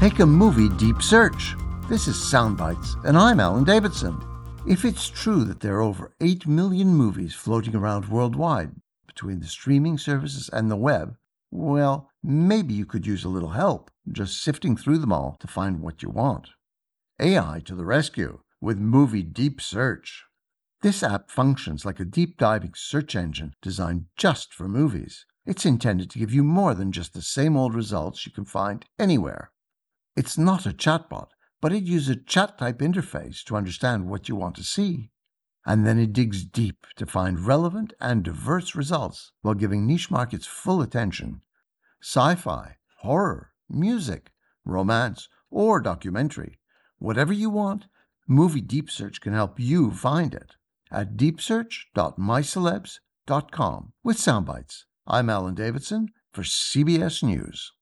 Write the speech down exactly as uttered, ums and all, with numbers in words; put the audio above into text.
Take a movie deep search. This is Soundbites, and I'm Alan Davidson. If it's true that there are over eight million movies floating around worldwide between the streaming services and the web, well, maybe you could use a little help just sifting through them all to find what you want. A I to the rescue with Movie Deep Search. This app functions like a deep-diving search engine designed just for movies. It's intended to give you more than just the same old results you can find anywhere. It's not a chatbot, but it uses a chat-type interface to understand what you want to see. And then it digs deep to find relevant and diverse results while giving niche markets full attention. Sci-fi, horror, music, romance, or documentary. Whatever you want, Movie Deep Search can help you find it at deep search dot my celebs dot com with Soundbites. I'm Alan Davidson for C B S News.